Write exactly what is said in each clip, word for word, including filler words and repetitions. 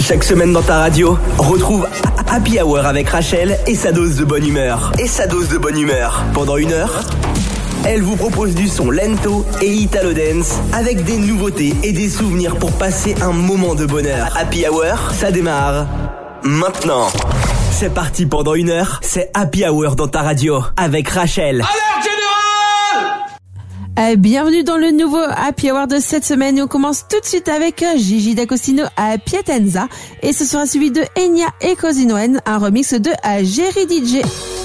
Chaque semaine dans ta radio, retrouve Happy Hour avec Rachel et sa dose de bonne humeur. Et sa dose de bonne humeur. Pendant une heure, elle vous propose du son lento et Italo Dance avec des nouveautés et des souvenirs pour passer un moment de bonheur. Happy Hour, ça démarre maintenant. C'est parti pendant une heure, c'est Happy Hour dans ta radio avec Rachel. Alerte générale! Euh, bienvenue dans le nouveau Happy Hour de cette semaine. Et on commence tout de suite avec Gigi D'Agostino à Piacenza et ce sera suivi de Enya et Cosinoen, un remix de Jerry D J.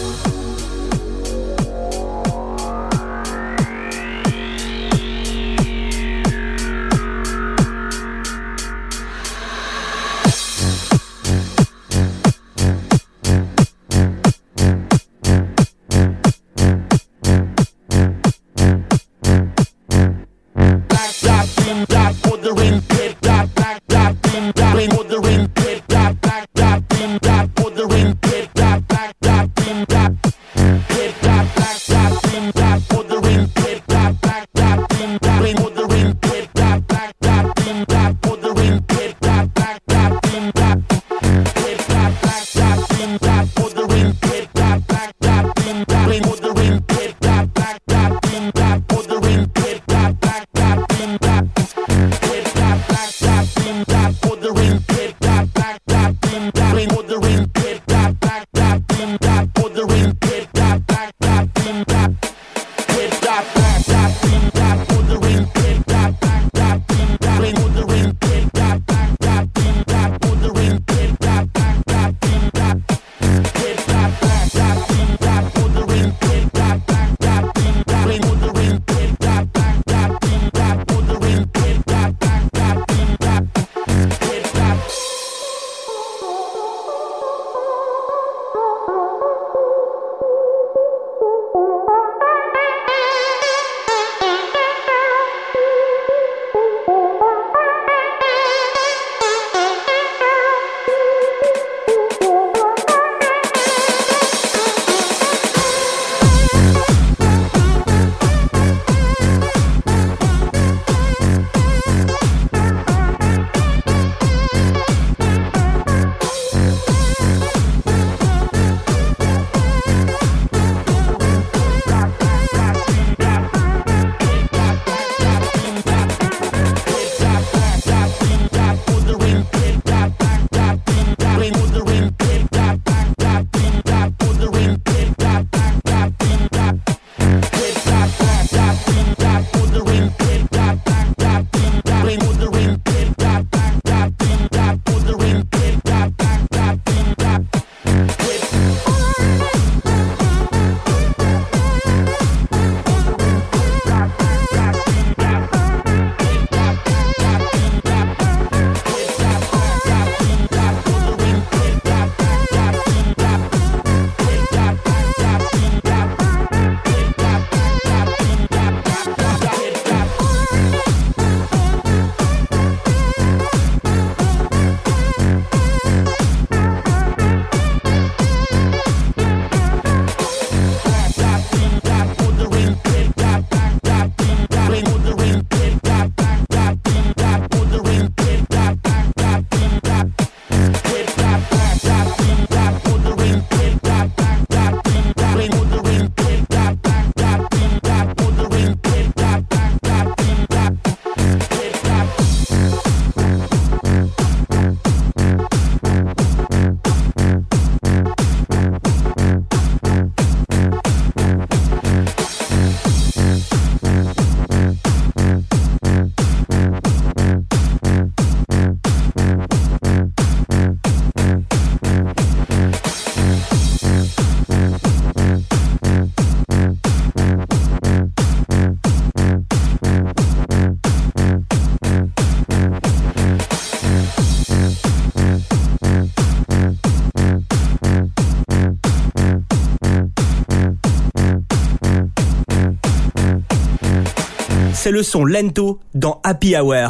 C'est le son lento dans Happy Hour.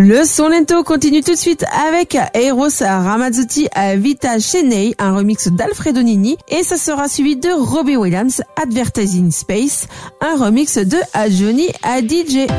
Le son lento continue tout de suite avec Eros Ramazzotti à Vita Cheney, un remix d'Alfredo Nini, et ça sera suivi de Robbie Williams, Advertising Space, un remix de Johnny à D J.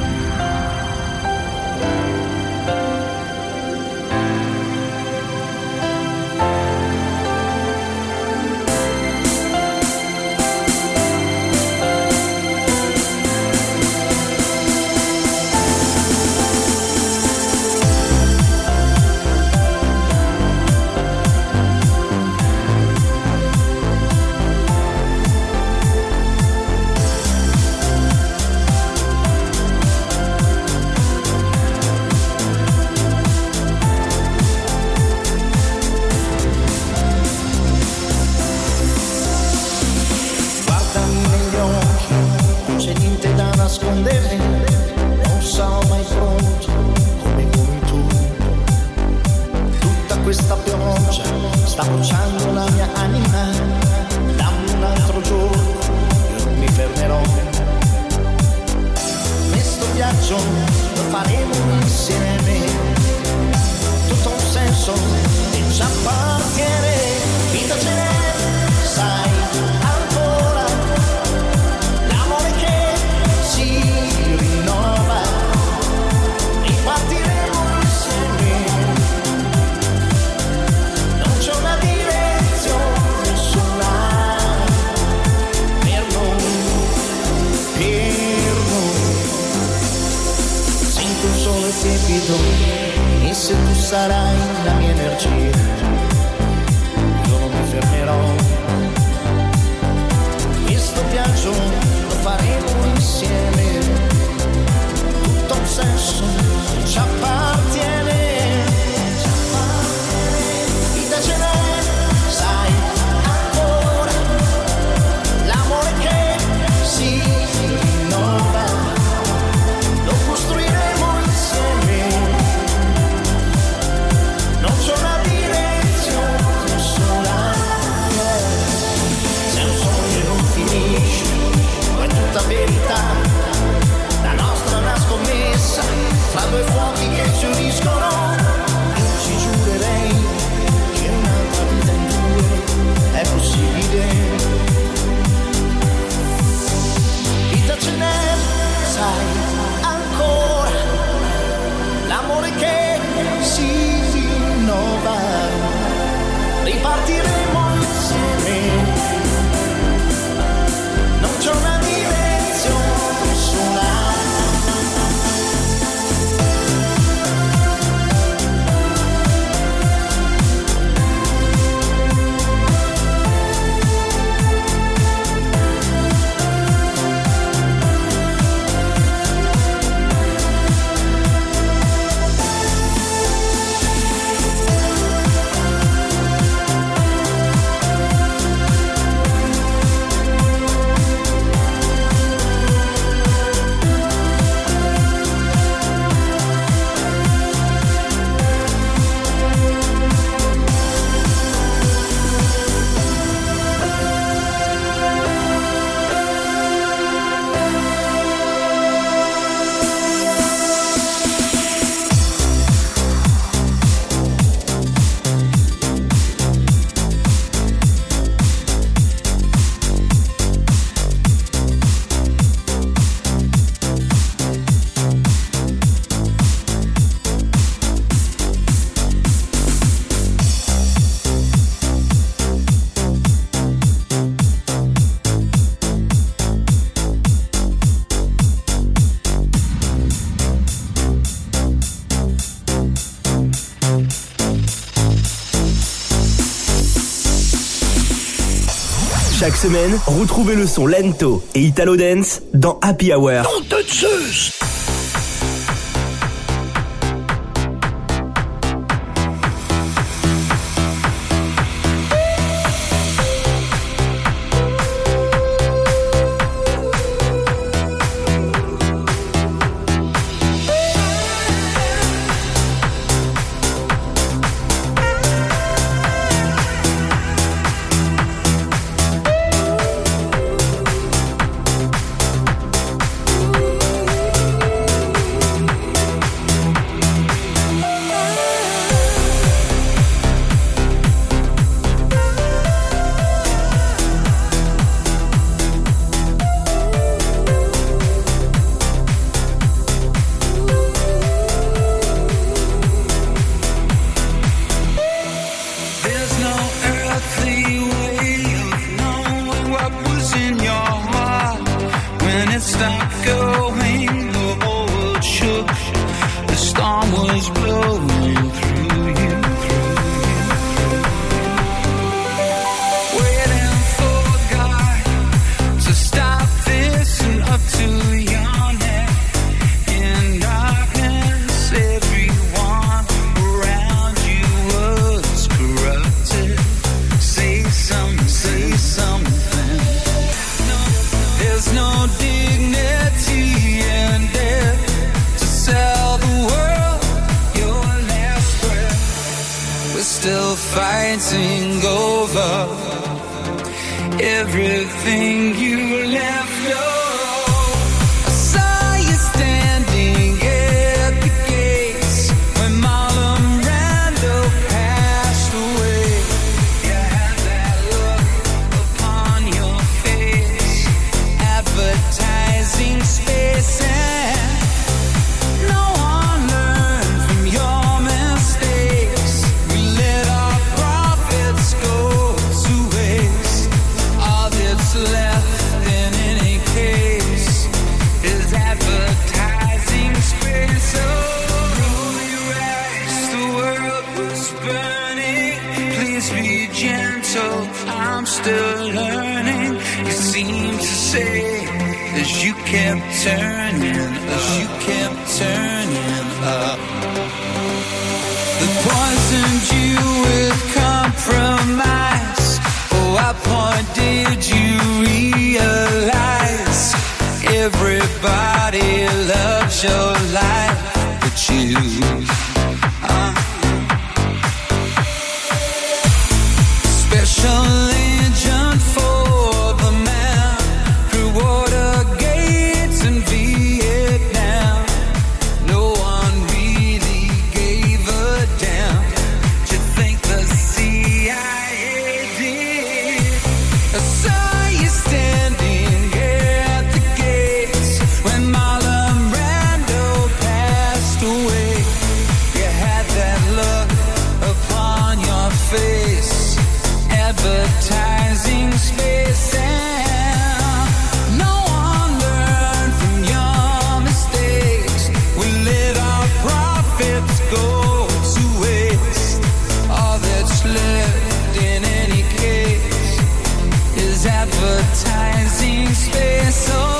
E se tu sarai la mia energia, io non mi fermerò. Questo viaggio lo faremo insieme, tutto un senso ci appartiene. Vita ce n'è, sai ancora, l'amore che si rinnova, lo costruiremo insieme. Non c'è una direzione sola, se un sogno non finisce, poi è tutta verità. La nostra è una scommessa fra due fuochi che si uniscono. Io ci giurerei che un'altra vita in due è possibile. Vita ce n'è, sai ancora, l'amore che si rinnova, ripartiremo insieme. Non c'è una direzione sola. Chaque semaine, retrouvez le son lento et Italo Dance dans Happy Hour. Nom de Zeus! fighting over everything you left alone. I saw you standing at the gates when Marlon Brando passed away. You had that look upon your face, advertising space, and no one learned from your mistakes. We let our profits go to waste. All that's left in any case is advertising space. Oh, rolling rags, the world was burning. Please be gentle, I'm still learning. You seem to say as you kept turning, as you kept turning up. They poisoned you with compromise. Oh, what point did you realize everybody loves your life but you? Uh. Special agent for the man through Watergate and Vietnam. No one really gave a damn. Do you think the C I A did? I saw you standing at the gates when Marlon Brando passed away. You had that look upon your face, advertising space, and no one learned from your mistakes. We let our profits go to waste. All that's left in any case is advertising space. Oh.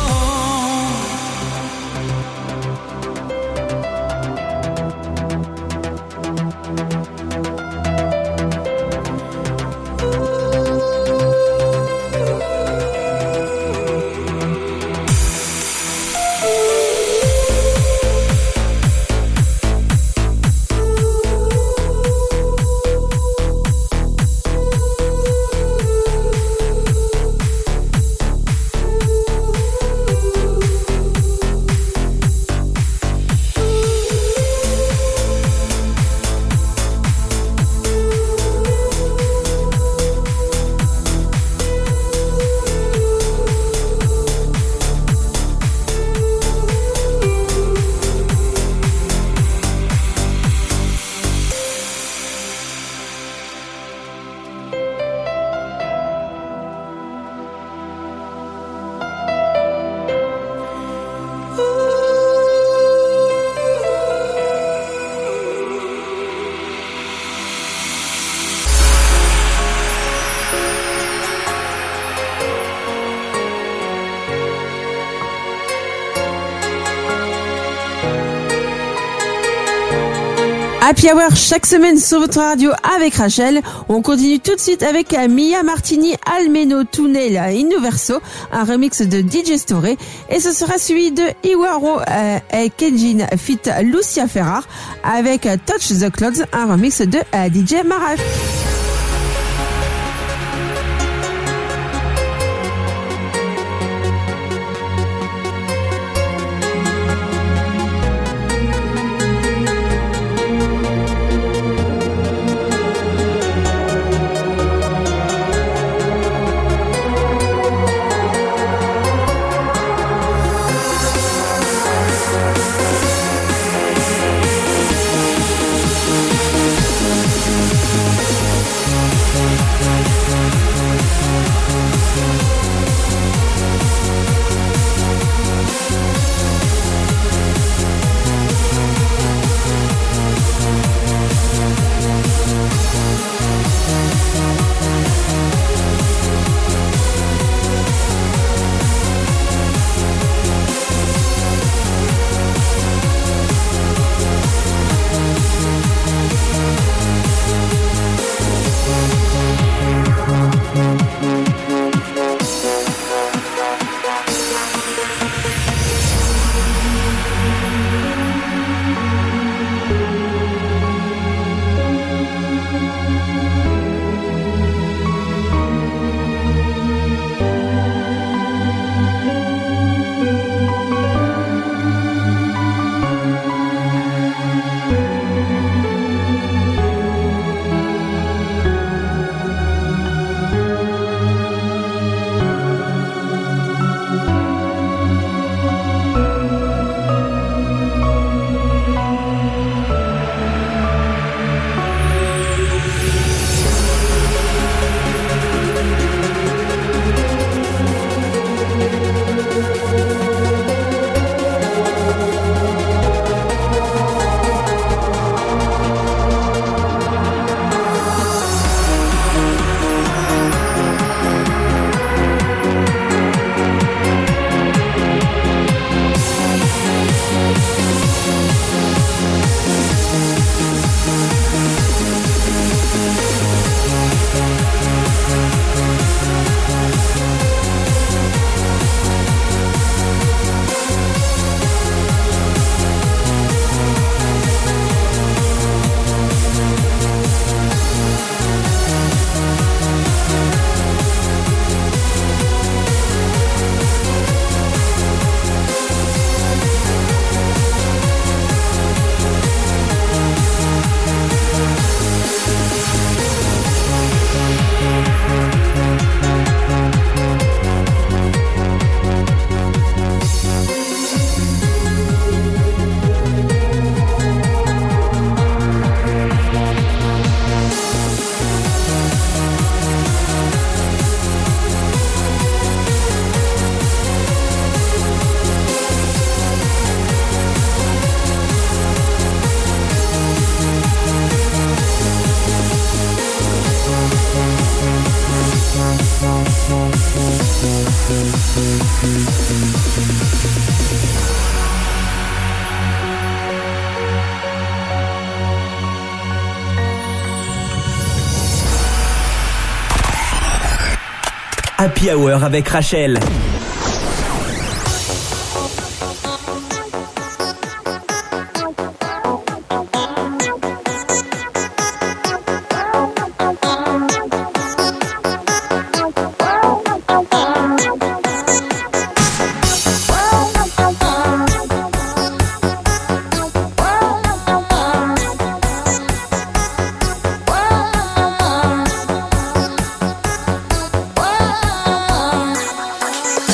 Happy Hour chaque semaine sur votre radio avec Rachel. On continue tout de suite avec Mia Martini, Almeno Tunnel Innoverso, un remix de D J Storé. Et ce sera suivi de Iwaro euh, et Kenjin fit Lucia Ferrar avec Touch the Clouds, un remix de euh, D J Maraf. We'll be right back. Happy Hour avec Rachel. Whoa.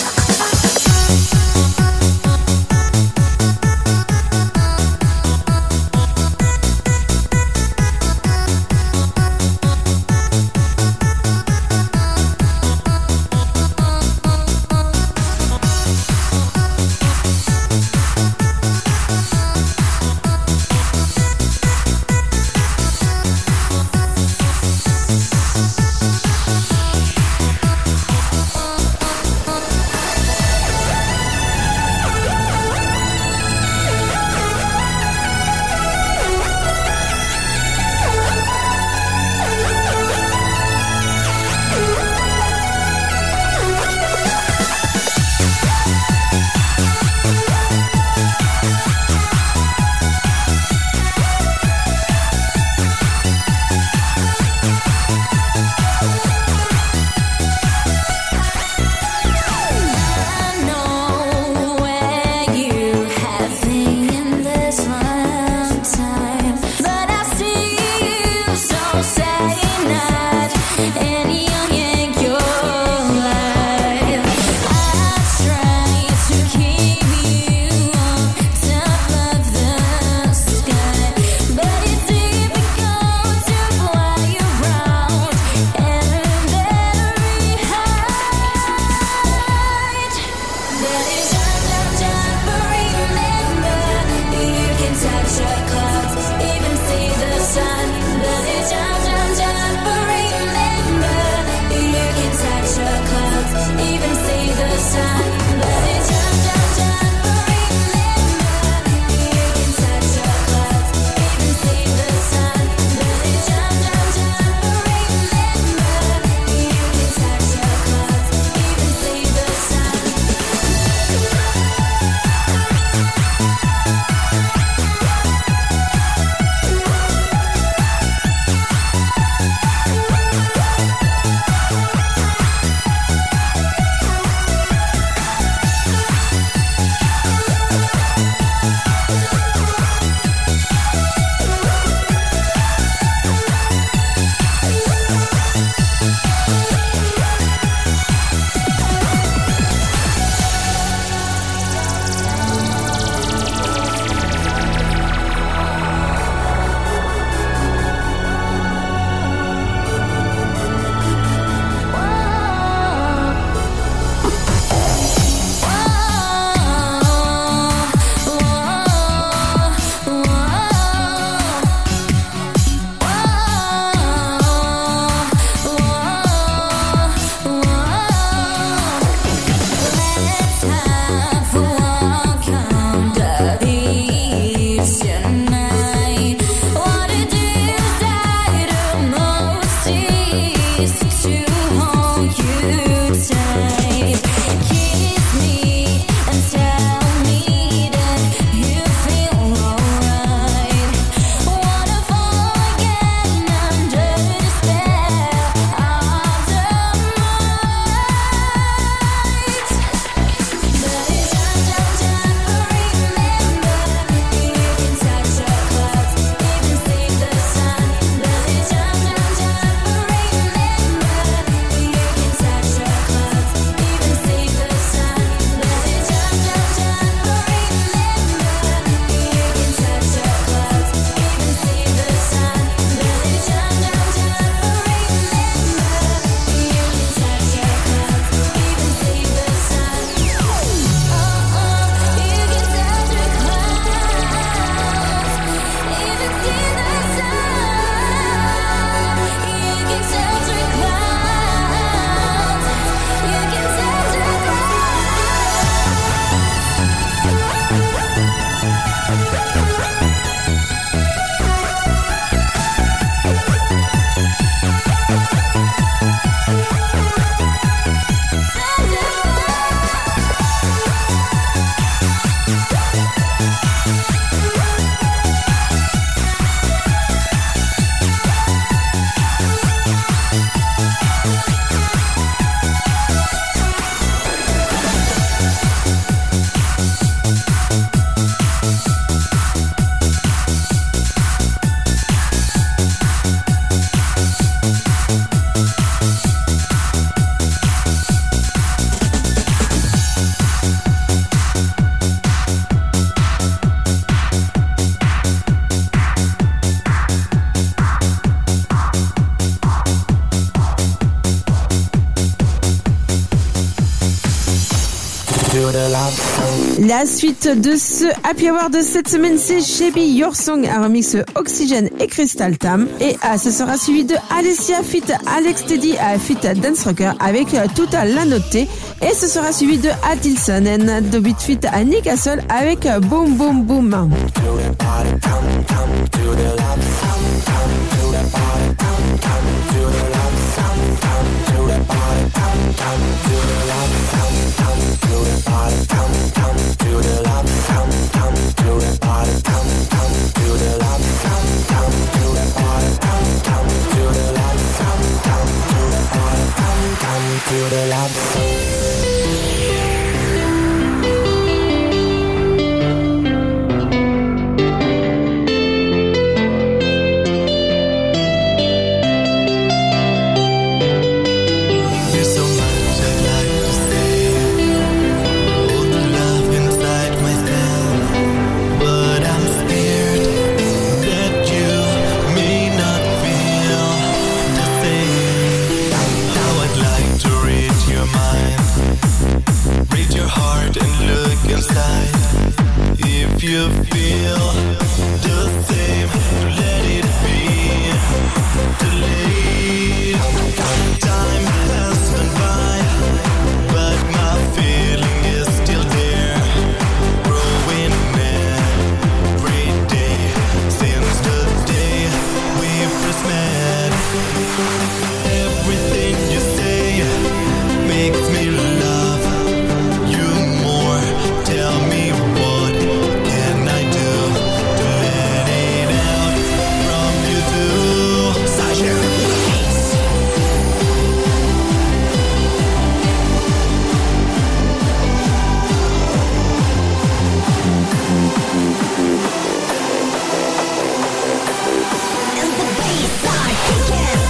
La suite de ce Happy Hour de cette semaine, c'est Shebi Your Song, un remix Oxygène et Crystal Tam. Et ah, ce sera suivi de Alessia fit Alex Teddy fit Dance Rocker avec toute la notée. Et ce sera suivi de Adilson and The Beat fit Nick Castle avec Boom Boom Boom. If you feel the same, let it be delayed. Time has gone by, but my feeling is still there. Growing every day since the day we first met. Everything you say makes me love you more. Tell me what can I do to let it out from you too? Sasha. And the bass are kicking.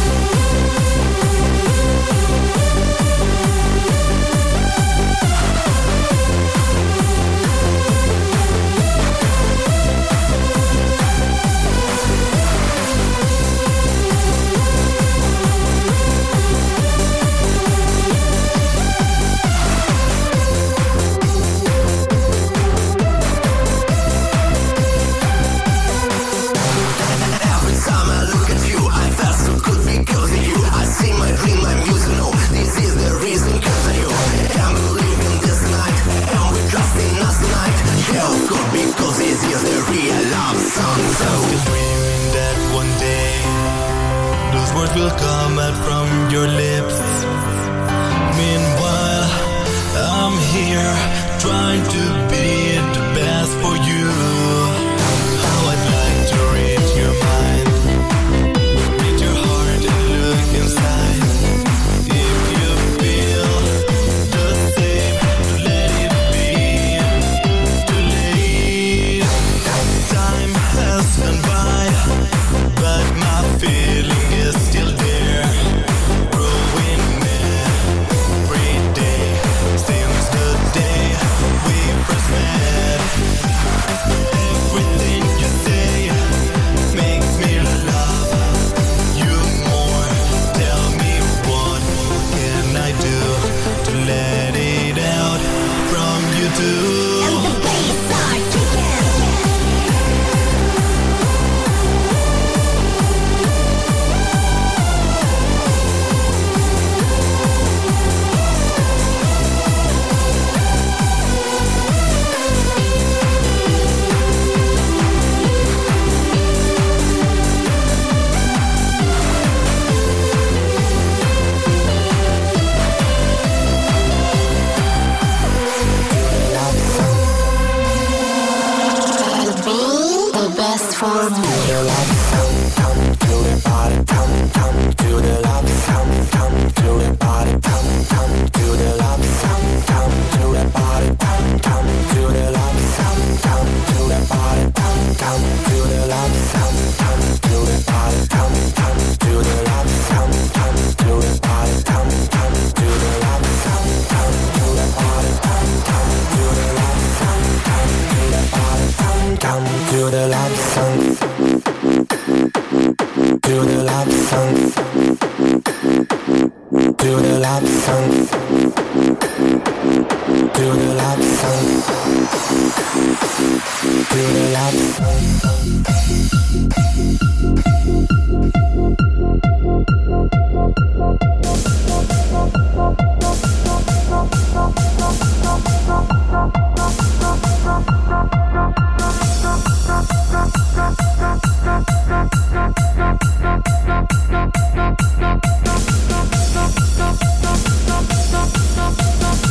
Every time I look at you, I feel so good because of you. I see my dream, my music, no, this is the reason because of you. Can't believe in this night, and we're just in us tonight. Hell good because this is the real love song. So Still dreaming that one day those words will come out from your lips. Meanwhile, I'm here trying to be the best for you. How I'd like to read your mind, read your heart and look inside. If you feel the same, let it be too late. Time has gone by, but my feeling is still there. Growing every day since the day we first met. Everything you say makes me love you more. Tell me what can I do to let it out from you too? And the bass are kicking. The best for me. Come to the love song. To the love song. To the love song. To the love to relax.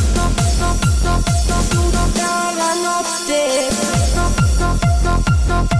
Tutta la notte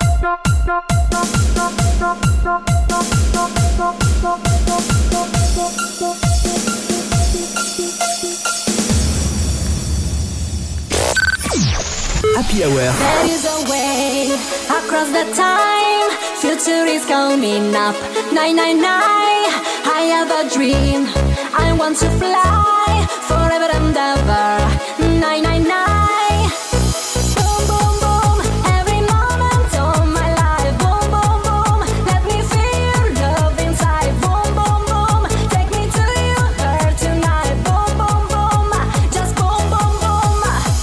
Happy Hour. There is a wave across the time. Future is coming up. Nine nine nine. I have a dream. I want to fly forever and ever. Nine nine nine. Boom boom boom. Every moment of my life. Boom boom boom. Let me feel love inside. Boom boom boom. Take me to your heart tonight. Boom boom boom. Just boom boom boom.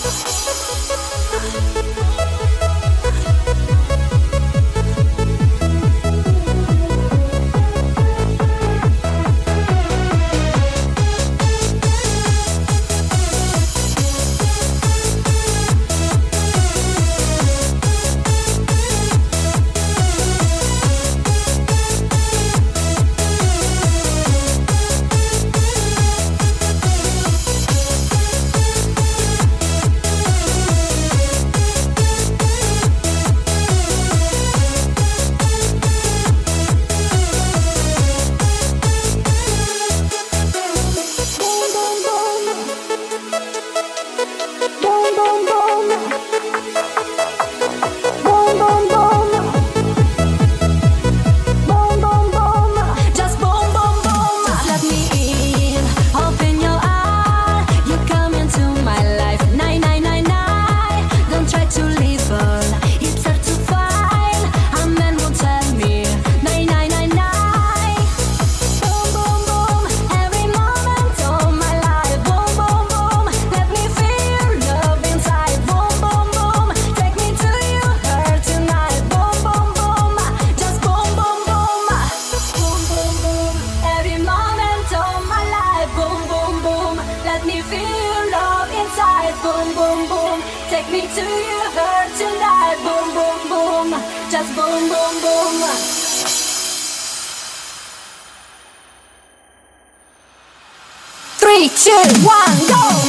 Three, two, one, go!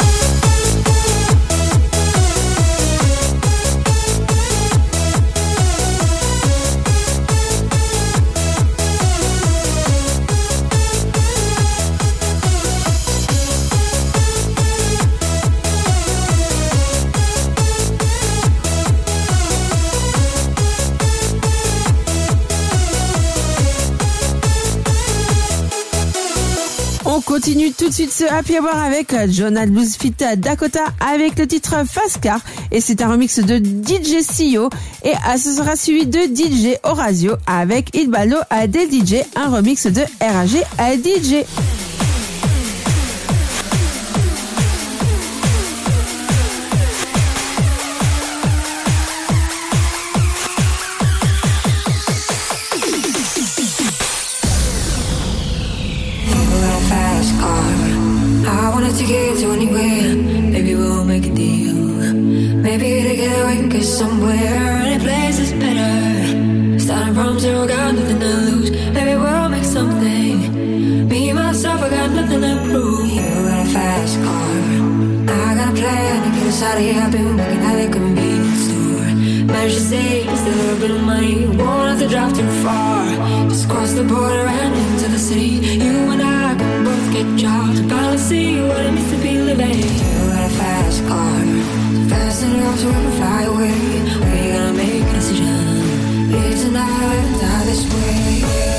On continue tout de suite ce Happy Hour avec Jonas Blues Fit Dakota avec le titre Fast Car et c'est un remix de D J C O et ce sera suivi de D J Orazio avec Il Ballo à des D J, un remix de R A G à D J. To get to anywhere, maybe we'll make a deal. Maybe together we can get somewhere. Any place is better. Starting from zero, got nothing to lose. Maybe we'll make something. Me, myself, I got nothing to prove. You got a fast car. I got a plan to get us out of here. I've been working at a convenience store. Managed to save just a little bit of money. Won't have to drive too far. Just cross the border and into the city. You and I can both get jobs and finally see what it means to be living. You got a fast car, so fast enough so we can fly away. We gotta make a decision. Live tonight, die this way.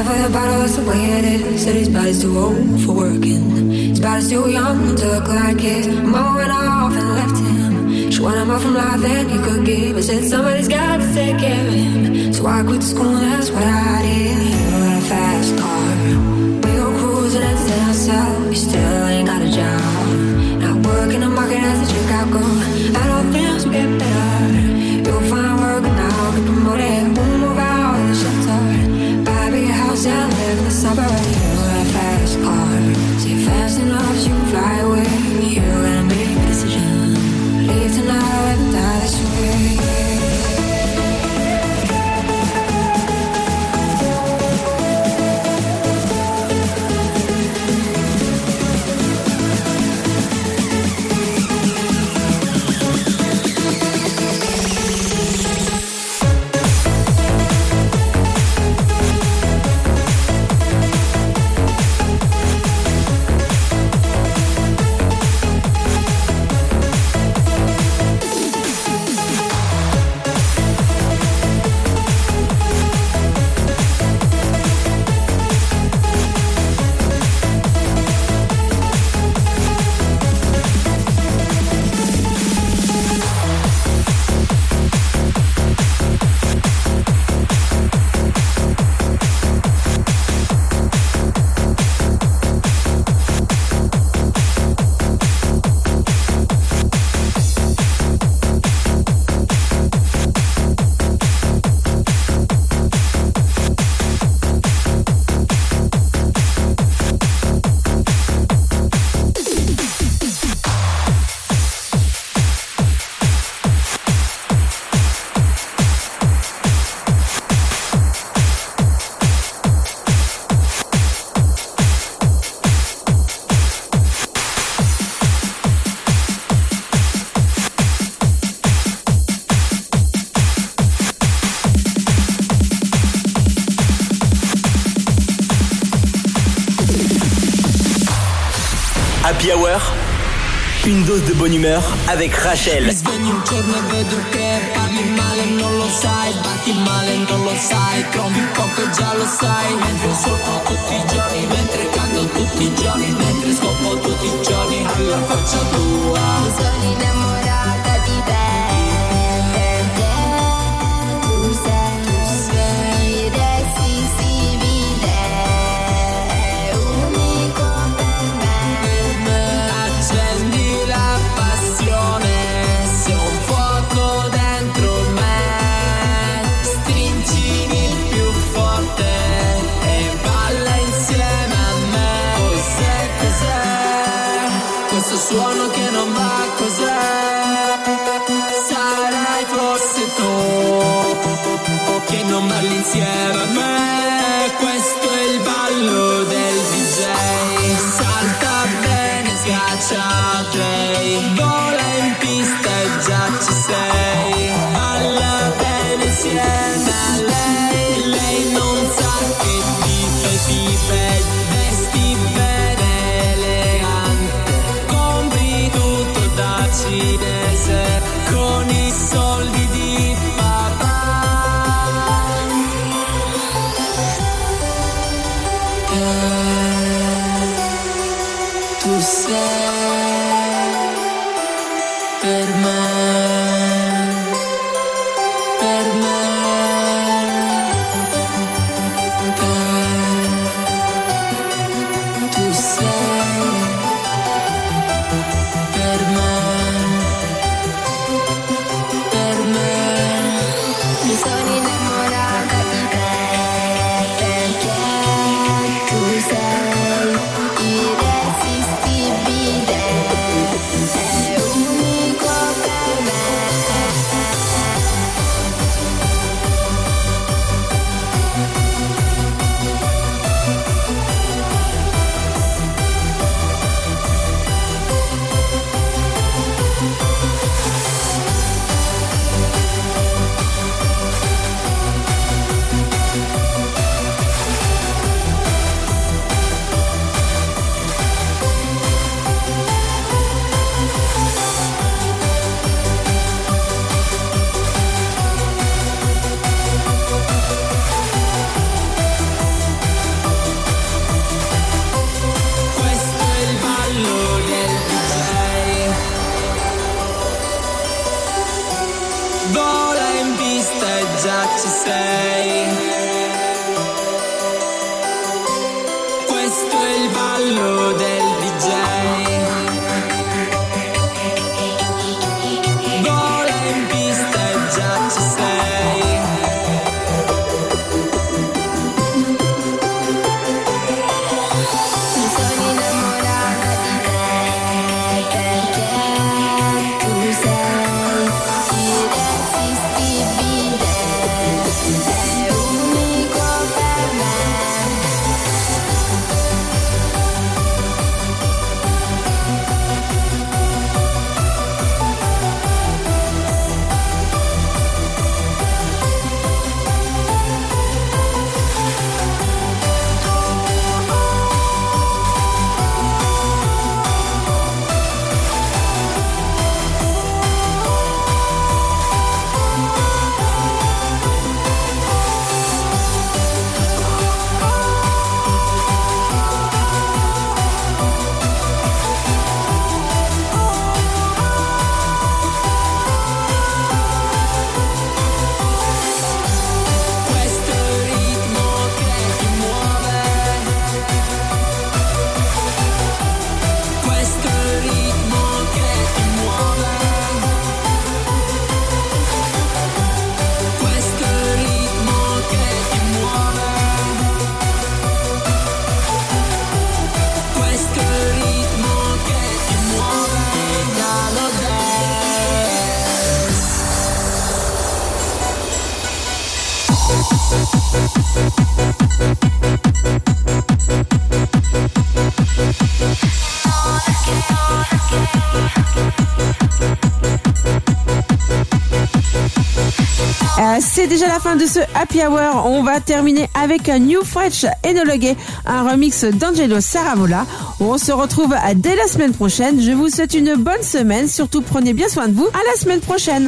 for the bottle, that's the way it is. Said his body's too old for working. His body's too young to look like it. Mama went off and left him. She wanted more from life than he could give. I said somebody's got to take care of him. So I quit school and that's what I did. He got a fast car. We go cruising and set ourselves. He still ain't got a job. Now work in the market as a Chicago. I don't think will get better. You'll find work now, get promoted. We'll move out of the shelter. Buy a big house and live in the suburbs. You got a fast car. See fast enough so you can fly away. You gotta make a decision. Leave tonight or let die this way. Happy Hour, une dose de bonne humeur avec Rachel. Mi sveglio un giorno e vedo che parli male, non lo sai, batti male, non lo sai, crombi poco e già lo sai, mentre soppo tutti i giorni, mentre canto tutti i giorni, mentre scopo tutti i giorni, alla faccia tua. Sono innamorata di te. Tu sei, tu sei irresistibile, unico per me. Accendi la passione, sei un fuoco dentro me, stringimi più forte e balla insieme a me. Cos'è, cos'è, questo suono che non va, cos'è? Sarai forse tu, che non balli insieme a me. Questo è il ballo del D J. Salta bene, scaccia play, vola in pista e già ci sei. Balla bene insieme a lei, lei non sa che tipe tipe, vesti bene elegante, compri tutto da cinese con i soldi di papà. Tu sei per me, per me. già ci sei. Questo è il ballo del D J. Vola in pista e già ci sei. Mi sono innamorata di te perché tu sei irresistibile, sei unico per me. Questo è il ritmo che ti muove. Questo è il ritmo che ti muove. Questo è il ritmo che ti muove. Questo è il ritmo che ti muove. Italo Dance. Euh, c'est déjà la fin de ce Happy Hour. On va terminer avec un New Fresh Enologue, un remix d'Angelo Saravola. On se retrouve dès la semaine prochaine. Je vous souhaite une bonne semaine. Surtout, prenez bien soin de vous. À la semaine prochaine.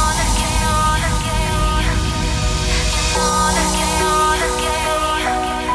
You're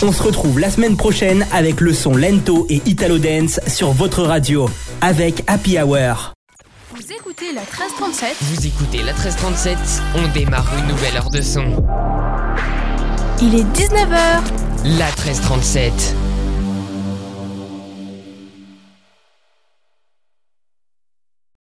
On se retrouve la semaine prochaine avec le son lento et Italo Dance sur votre radio avec Happy Hour. Vous écoutez la treize trente-sept. Vous écoutez la treize trente-sept. On démarre une nouvelle heure de son. Il est dix-neuf heures. La treize trente-sept.